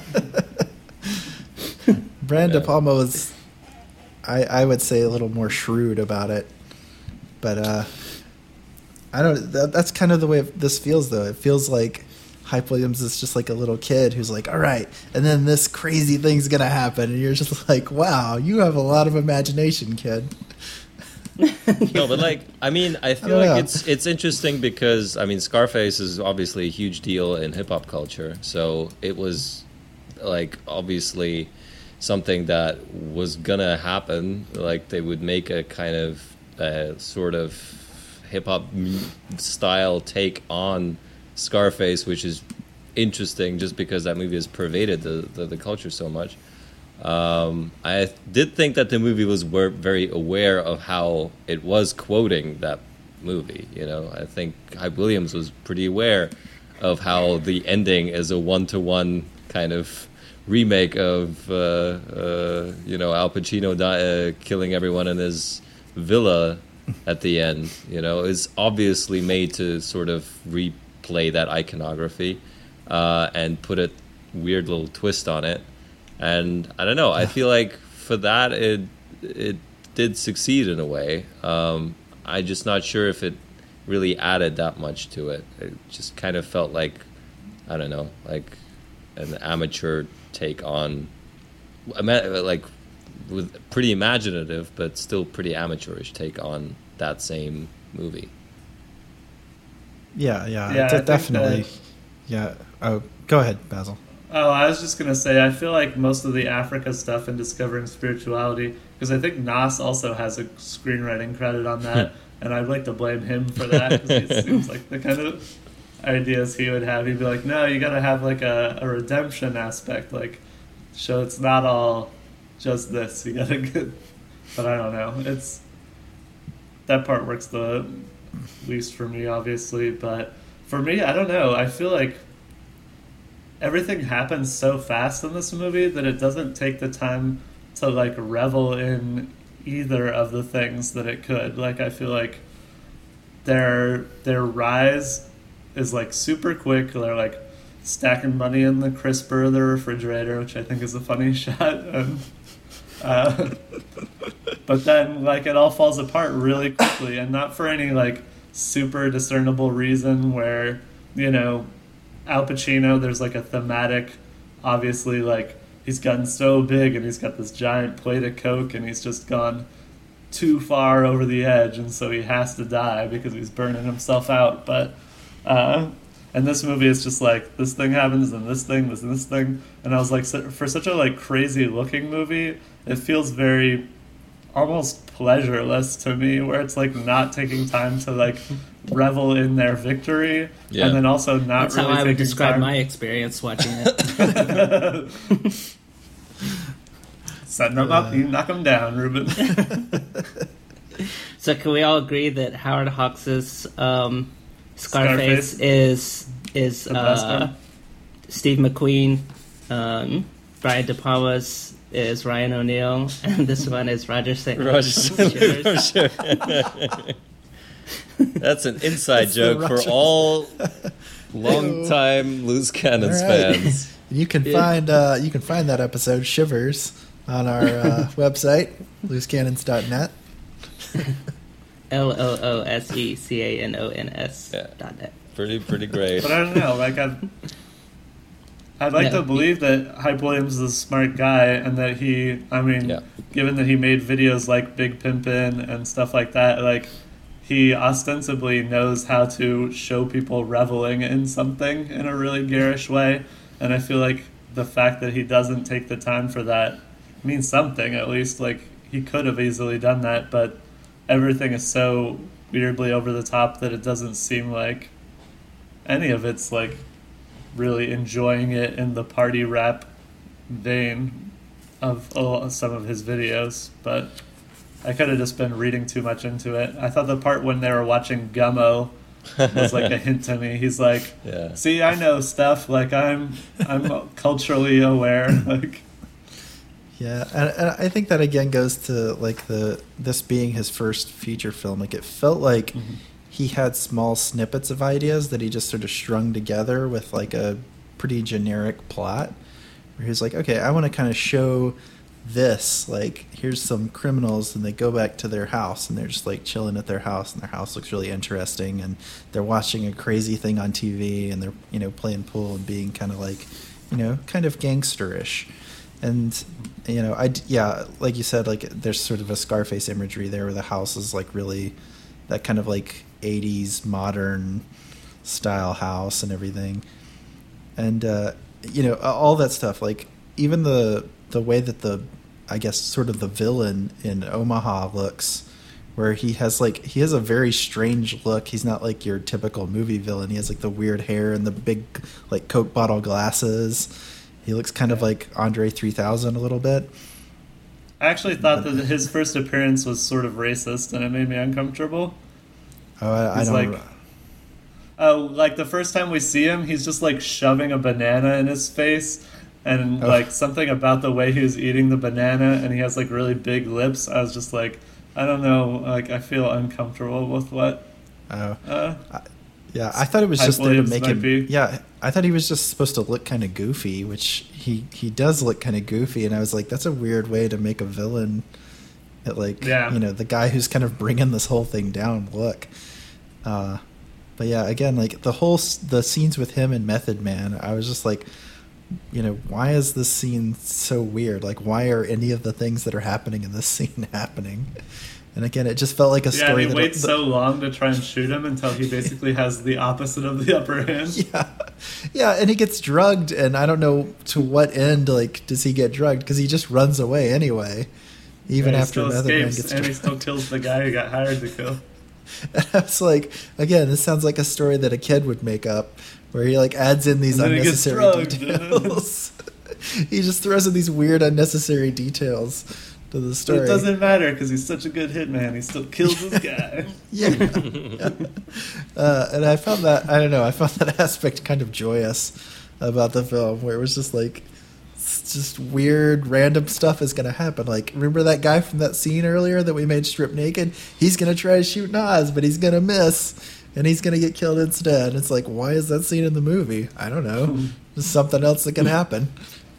Brian De Palma was, I would say, a little more shrewd about it, but I don't. That's kind of the way this feels, though. It feels like Hype Williams is just like a little kid who's like, all right, and then this crazy thing's gonna happen, and you're just like, wow, you have a lot of imagination, kid. No, but like, I mean, I feel don't like know. it's interesting because I mean, Scarface is obviously a huge deal in hip hop culture, so it was like obviously something that was gonna happen. Like they would make a kind of sort of hip hop style take on Scarface, which is interesting just because that movie has pervaded the culture so much. I did think that the movie was very aware of how it was quoting that movie. You know, I think Hype Williams was pretty aware of how the ending is a one-to-one kind of remake of you know, Al Pacino killing everyone in his villa at the end. You know, is obviously made to sort of replay that iconography and put a weird little twist on it. And I don't know, I feel like for that it did succeed in a way. I'm just not sure if it really added that much to it. It just kind of felt like, I don't know, like an amateur take on, like, with pretty imaginative but still pretty amateurish take on that same movie. Yeah, definitely. Yeah. Oh, go ahead, Basil. Oh, I was just going to say, I feel like most of the Africa stuff in Discovering Spirituality, because I think Nas also has a screenwriting credit on that, and I'd like to blame him for that, because it seems like the kind of ideas he would have. He'd be like, no, you got to have like a redemption aspect, like, so it's not all just this. You got to get, but I don't know. It's, that part works the least for me, obviously, but for me, I don't know. I feel like everything happens so fast in this movie that it doesn't take the time to like revel in either of the things that it could. Like, I feel like their rise is like super quick. They're like stacking money in the crisper of the refrigerator, which I think is a funny shot. And, but then like it all falls apart really quickly, and not for any like super discernible reason where, you know, Al Pacino, there's like a thematic, obviously, like he's gotten so big and he's got this giant plate of coke and he's just gone too far over the edge, and so he has to die because he's burning himself out. But and this movie is just like, this thing happens and this thing, this and this thing, and I was like, for such a like crazy looking movie, it feels very almost pleasureless to me, where it's like not taking time to like revel in their victory, and then also not. That's really how I would taking describe time. my experience watching it. Setting them up, you knock them down, Ruben. So can we all agree that Howard Hawks' Scarface is The best one? Steve McQueen, Brian De Palma's is Ryan O'Neal, and this one is Roger St. Sure. That's an inside joke for all long-time Loose Cannons fans. You can find that episode Shivers on our website, loosecannons.net. LOOSECANONS.net. Pretty great. But I don't know, like I'd like to believe that Hype Williams is a smart guy, and that he, I mean, given that he made videos like Big Pimpin' and stuff like that, like he ostensibly knows how to show people reveling in something in a really garish way, and I feel like the fact that he doesn't take the time for that means something, at least. Like, he could have easily done that, but everything is so weirdly over the top that it doesn't seem like any of it's like really enjoying it in the party rap vein of some of his videos. But I could have just been reading too much into it. I thought the part when they were watching Gummo was like a hint to me. He's like, see, I know stuff, like I'm culturally aware, like. Yeah, and I think that again goes to like this being his first feature film. Like, it felt like he had small snippets of ideas that he just sort of strung together with like a pretty generic plot, where he's like, okay, I want to kind of show this, like, here's some criminals and they go back to their house and they're just like chilling at their house, and their house looks really interesting, and they're watching a crazy thing on TV, and they're, you know, playing pool and being kind of like, you know, kind of gangsterish. And, you know, like you said, like there's sort of a Scarface imagery there where the house is like really that kind of like 80s modern style house and everything. And, you know, all that stuff, like even the way that I guess sort of the villain in Omaha looks, where he has a very strange look. He's not like your typical movie villain. He has like the weird hair and the big like Coke bottle glasses. He looks kind of like Andre 3000 a little bit. I actually thought that his first appearance was sort of racist, and it made me uncomfortable. Oh, I He's don't. like, like the first time we see him, he's just like shoving a banana in his face, and like something about the way he was eating the banana, and he has like really big lips. I was just like, I don't know, like I feel uncomfortable with what. Yeah, I thought it was just there to Williams make might him. be. Yeah, I thought he was just supposed to look kind of goofy, which he does look kind of goofy, and I was like, that's a weird way to make a villain. Like, the guy who's kind of bringing this whole thing down. Look, but yeah, again, like the scenes with him and Method Man, I was just like, why is this scene so weird? Like, why are any of the things that are happening in this scene happening? And again, it just felt like a story. Yeah, he waits so long to try and shoot him until he basically has the opposite of the upper hand. Yeah, and he gets drugged, and I don't know to what end. Like, does he get drugged? Because he just runs away anyway, even after Method Man gets drugged. And he still kills the guy who got hired to kill. And I was like, again, this sounds like a story that a kid would make up, where he like adds in these unnecessary details. He just throws in these weird, unnecessary details to the story. But it doesn't matter because he's such a good hitman. He still kills this guy. And I found that, I don't know, I found that aspect kind of joyous about the film, where it was just like, it's just weird, random stuff is going to happen. Like, remember that guy from that scene earlier that we made strip naked? He's going to try to shoot Nas, but he's going to miss, and he's going to get killed instead. It's like, why is that scene in the movie? I don't know. There's something else that can happen.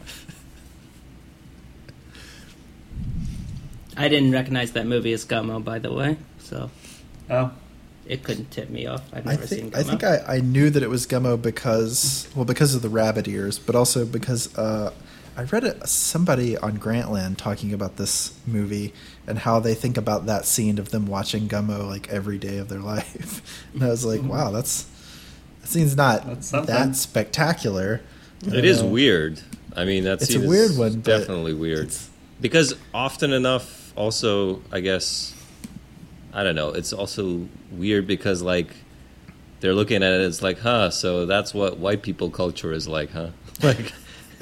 I didn't recognize that movie as Gummo, by the way, so it couldn't tip me off. I've never seen Gummo. I think I knew that it was Gummo because of the rabbit ears, but also because I read somebody on Grantland talking about this movie and how they think about that scene of them watching Gummo like every day of their life. And I was like, wow, that scene's not that spectacular. It is weird. I mean, that scene a weird one, is definitely weird. Because often enough, also, I guess, I don't know, it's also weird because, like, they're looking at it as like, so that's what white people culture is like, huh? Like,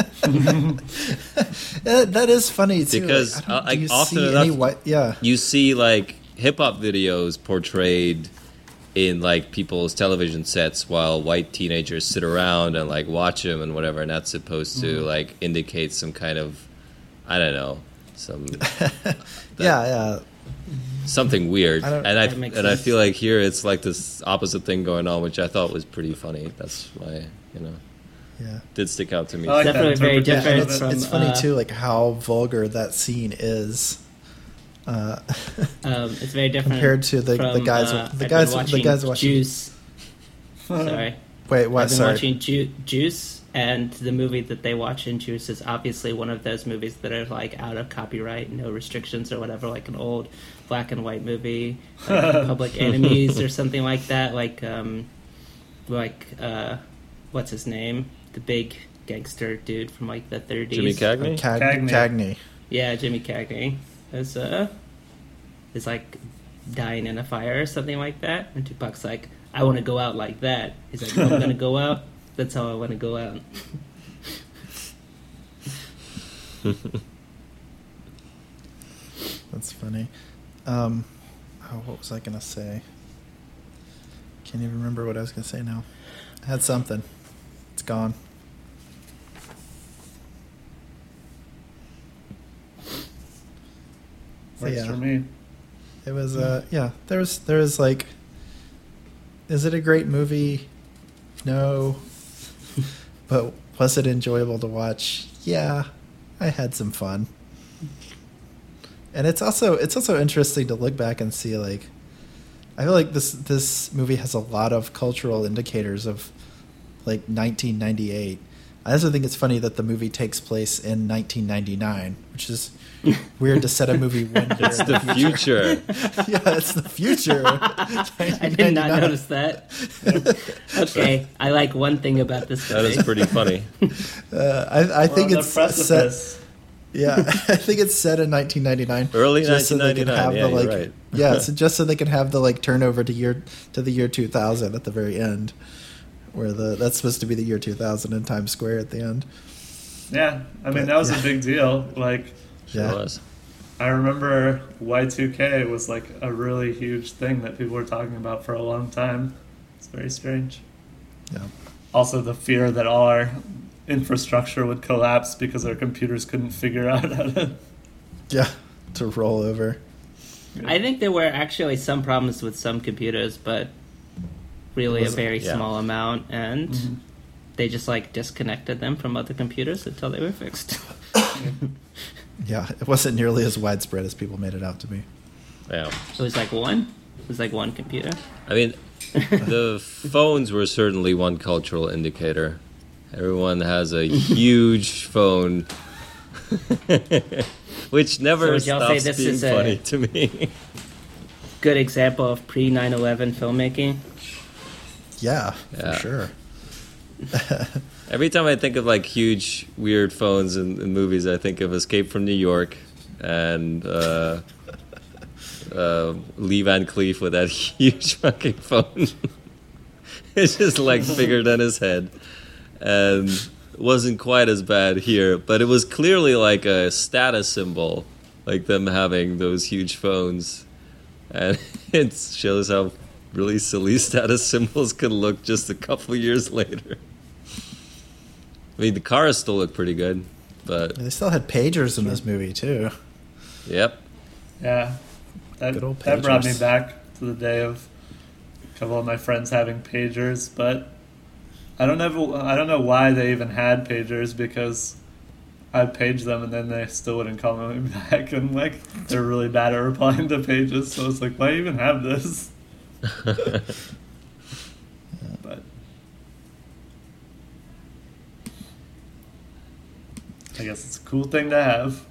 that is funny, too. Because, often enough, you see, like, hip-hop videos portrayed in, like, people's television sets while white teenagers sit around and, like, watch them and whatever, and that's supposed to, like, indicate some kind of, I don't know, something weird, and I feel like here it's like this opposite thing going on, which I thought was pretty funny. That's why did stick out to me. Like definitely very different. It's funny too, like how vulgar that scene is. It's very different compared to the guys watching Juice. Sorry. Wait, what? I've been watching Juice. And the movie that they watch in Juice is obviously one of those movies that are like out of copyright, no restrictions or whatever, like an old black and white movie, like Public Enemies or something like that. Like what's his name? The big gangster dude from like the 30s. Jimmy Cagney? Cagney. Yeah, Jimmy Cagney is like dying in a fire or something like that. And Tupac's like, I want to go out like that. He's like, I'm going to go out. That's how I want to go out. That's funny. What was I going to say? Can't even remember what I was going to say now. I had something. It's gone. Works for me. It was, there was like, is it a great movie? No. But was it enjoyable to watch? Yeah, I had some fun. And it's also interesting to look back and see, like, I feel like this movie has a lot of cultural indicators of like 1998. I also think it's funny that the movie takes place in 1999, which is weird to set a movie 1 year. It's the future. Yeah, it's the future. I did not notice that. Okay, I like one thing about this movie. That is pretty funny. I think it's set. Yeah, I think it's set in 1999. Early 1999. Yeah, you're right. Yeah, so just so they can have the like turnover to the year 2000 at the very end, where that's supposed to be the year 2000 in Times Square at the end. Yeah, I mean, that was a big deal. Like, Yeah. was. I remember Y2K was like a really huge thing that people were talking about for a long time. It's very strange. Yeah. Also, the fear that all our infrastructure would collapse because our computers couldn't figure out how to. Yeah. To roll over. I think there were actually some problems with some computers, but really a very yeah. small amount, and they just like disconnected them from other computers until they were fixed. Yeah, it wasn't nearly as widespread as people made it out to be. Yeah. It was like one. It was like one computer. I mean, the phones were certainly one cultural indicator. Everyone has a huge phone, which never So would y'all say stops this being is a- funny to me. Good example of pre 9/11 filmmaking. Yeah, Yeah. for sure. Every time I think of like huge, weird phones in movies, I think of Escape from New York and Lee Van Cleef with that huge fucking phone. It's just like bigger than his head, and wasn't quite as bad here, but it was clearly like a status symbol, like them having those huge phones, and it shows how really silly status symbols can look just a couple years later. I mean, the cars still look pretty good, but They still had pagers in this movie too. yep. Yeah, Good old that brought me pagers. back to the day of a couple of my friends having pagers, but I don't know why they even had pagers, because I'd page them and then they still wouldn't call me back, and like they're really bad at replying to pages, so it's like, why even have this? But I guess it's a cool thing to have.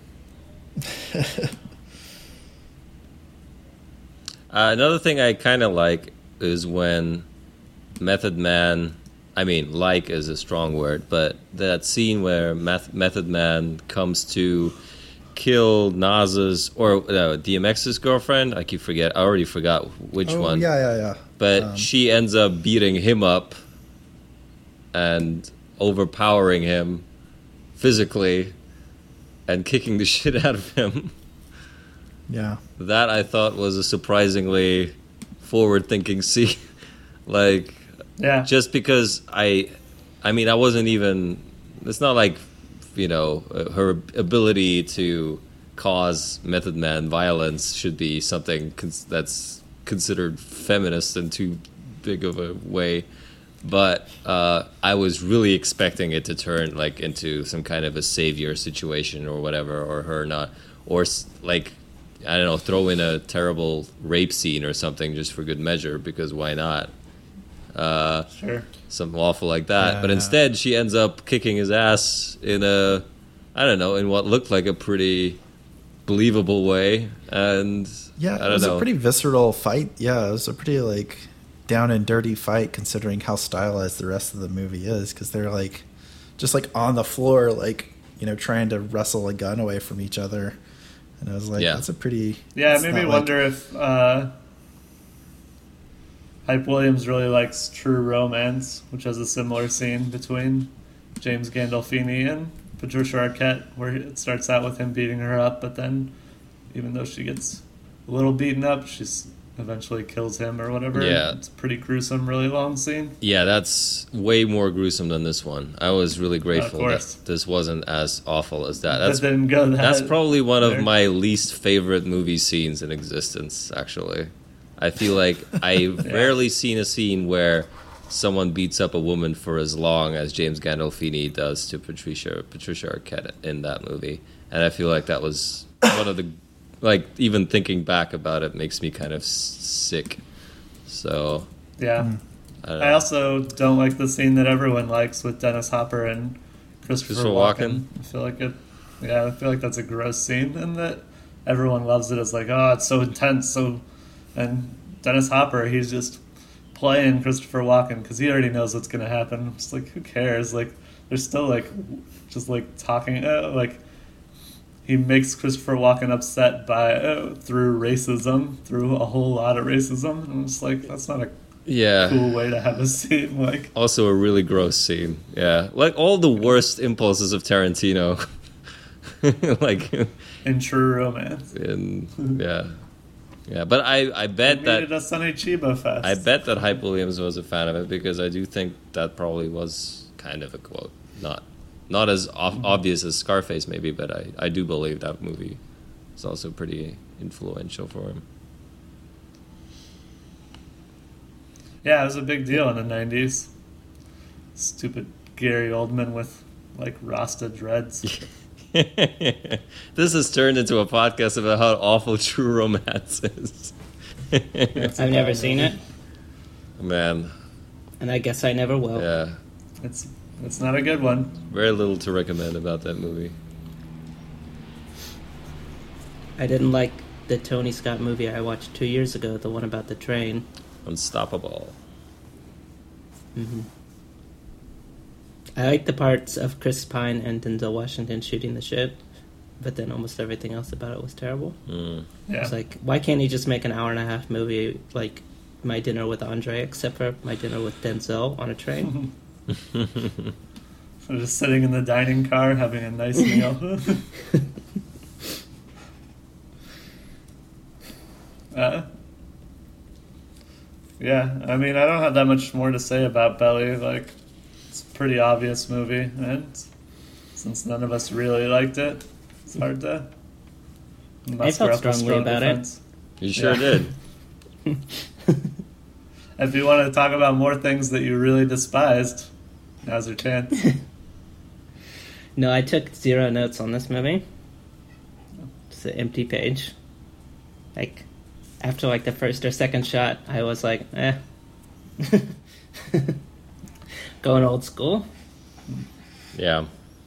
Another thing I kind of like is when Method Man, I mean, like is a strong word, but that scene where Method Man comes to kill Nas's or DMX's girlfriend. I already forgot which Oh, one. yeah. But she ends up beating him up and overpowering him physically and kicking the shit out of him. Yeah. That I thought was a surprisingly forward-thinking scene. Like, Yeah, just because I mean, I wasn't even. It's not like, her ability to cause Method Man violence should be something that's considered feminist in too big of a way. But I was really expecting it to turn like into some kind of a savior situation or whatever, or her not, or like, I don't know, throw in a terrible rape scene or something just for good measure, because why not? sure. Something awful like that. Yeah, But yeah. instead, she ends up kicking his ass in in what looked like a pretty believable way. And Yeah, I it don't was know. a pretty visceral fight. Yeah, it was a pretty like down and dirty fight considering how stylized the rest of the movie is, because they're like just like on the floor, like, trying to wrestle a gun away from each other. And I was like, Yeah. that's a pretty. Yeah, it it's made me not wonder if Hype Williams really likes True Romance, which has a similar scene between James Gandolfini and Patricia Arquette, where it starts out with him beating her up, but then, even though she gets a little beaten up, she's eventually kills him or whatever. Yeah. It's a pretty gruesome, really long scene. Yeah, that's way more gruesome than this one. I was really grateful that course. this wasn't as awful as that. That didn't go that. That's probably one of there. my least favorite movie scenes in existence, actually. I feel like I've rarely seen a scene where someone beats up a woman for as long as James Gandolfini does to Patricia Arquette in that movie. And I feel like that was one of the... Like, even thinking back about it makes me kind of sick. So, Yeah. I don't I know. also don't like the scene that everyone likes with Dennis Hopper and Christopher Christopher Walken. Walken? I feel like that's a gross scene, and that everyone loves it as like, oh, it's so intense. And Dennis Hopper, he's just playing Christopher Walken because he already knows what's going to happen. It's like, who cares? Like, they're still like, just like talking, like. He makes Christopher Walken upset through racism, through a whole lot of racism. And I'm just like, that's not a Yeah. cool way to have a scene. Like, Also a really gross scene. Yeah. Like all the worst impulses of Tarantino. Like in True Romance. Yeah, but I bet They needed that a Sonny Chiba fest. I bet that Hype Williams was a fan of it because I do think that probably was kind of a quote. Not as obvious as Scarface maybe, but I do believe that movie is also pretty influential for him. Yeah, it was a big deal in the 90s. Stupid Gary Oldman with, like, Rasta dreads. This has turned into a podcast about how awful True Romance is. I've never seen it, Man, and I guess I never will. yeah. It's not a good one. Very little to recommend about that movie. I didn't like the Tony Scott movie I watched 2 years ago, the one about the train. Unstoppable. I like the parts of Chris Pine and Denzel Washington shooting the shit, but then almost everything else about it was terrible. Mm. Yeah. It's like, why can't he just make an hour-and-a-half movie like My Dinner with Andre, except for My Dinner with Denzel on a train? So just sitting in the dining car having a nice meal. Yeah, I mean, I don't have that much more to say about Belly. Like, it's a pretty obvious movie, and since none of us really liked it, it's hard to. I felt strongly about it. You sure Yeah. did. If you want to talk about more things that you really despised, now's your chance. No, I took 0 notes on this movie. It's an empty page. Like, after like the first or second shot, I was like, going old school. Yeah.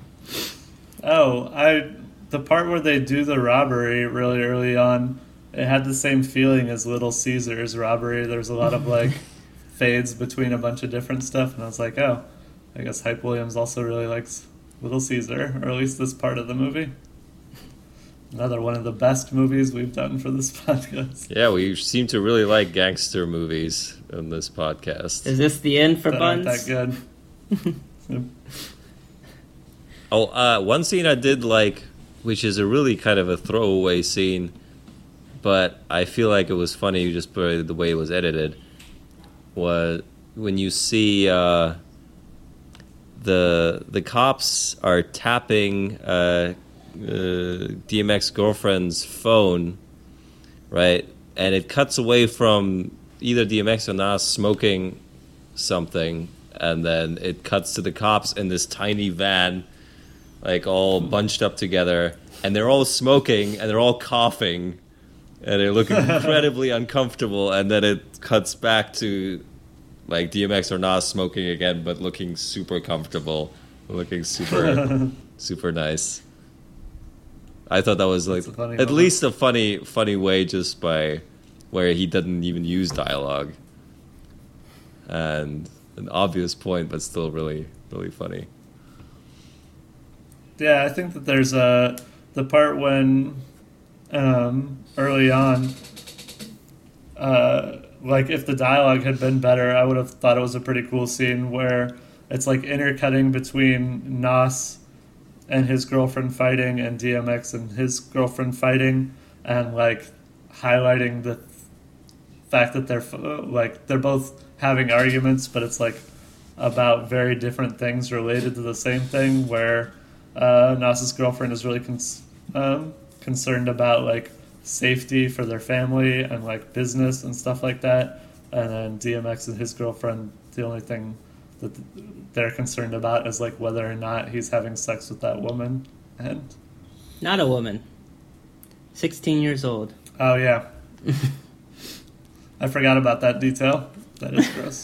The part where they do the robbery really early on, it had the same feeling as Little Caesars robbery. There's a lot of like fades between a bunch of different stuff, and I was like, oh, I guess Hype Williams also really likes Little Caesar, or at least this part of the movie. Another one of the best movies we've done for this podcast. Yeah, we seem to really like gangster movies on this podcast. Is this the end for That aren't Buns? that good. One scene I did like, which is a really kind of a throwaway scene, but I feel like it was funny just by the way it was edited, was when you see the cops are tapping DMX girlfriend's phone, right? And it cuts away from either DMX or Nas smoking something, and then it cuts to the cops in this tiny van, like all bunched up together, and they're all smoking and they're all coughing, and they look incredibly uncomfortable, and then it cuts back to like DMX or Nas smoking again, but looking super comfortable, looking super super nice. I thought that was like at least a funny way, just by where he doesn't even use dialogue, and an obvious point, but still really funny. Yeah, I think that there's the part when early on, like if the dialogue had been better, I would have thought it was a pretty cool scene where it's like intercutting between Nas and his girlfriend fighting and DMX and his girlfriend fighting, and like highlighting the fact that they're both having arguments, but it's like about very different things related to the same thing, where Nas's girlfriend is really concerned about like safety for their family and like business and stuff like that, and then DMX and his girlfriend, the only thing that they're concerned about is like whether or not he's having sex with that woman. And Not a woman. 16 years old. oh yeah, I forgot about that detail. That is gross.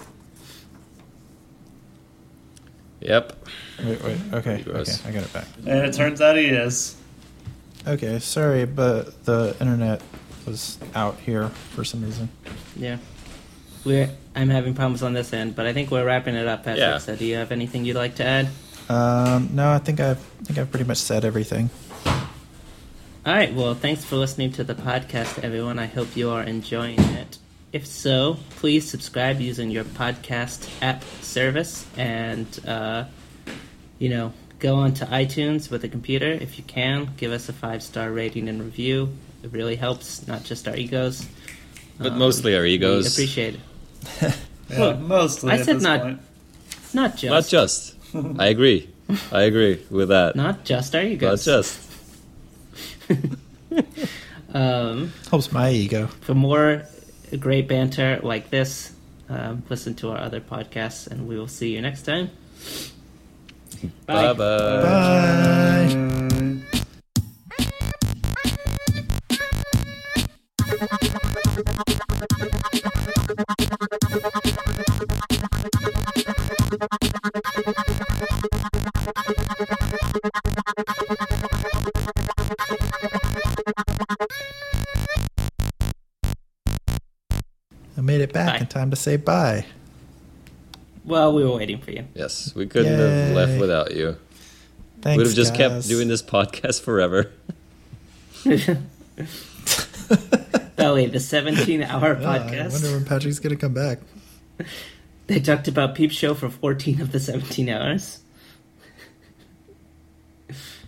Yep. Wait, okay, Gross. I got it back. And it turns out he is. Okay, sorry, but the internet was out here for some reason. Yeah. I'm having problems on this end, but I think we're wrapping it up, Patrick. Yeah. So do you have anything you'd like to add? No, I think I've pretty much said everything. All right. Well, thanks for listening to the podcast, everyone. I hope you are enjoying it. If so, please subscribe using your podcast app service and, go on to iTunes with a computer. If you can, give us a 5-star rating and review. It really helps, not just our egos. But mostly our egos. We appreciate it. Well, mostly I at said this not, point. not just. Not just. I agree. I agree with that. Not just our Not egos. just. Helps my ego. For more great banter like this, listen to our other podcasts, and we will see you next time. Bye. Bye-bye. Bye. I made it back Bye. in time to say bye. Well, we were waiting for you. Yes, we couldn't have Yay. left without you. Thanks, We'd have just kept guys. doing this podcast forever. Belly, the 17-hour Yeah, I podcast. wonder when Patrick's gonna come back. They talked about Peep Show for 14 of the 17 hours.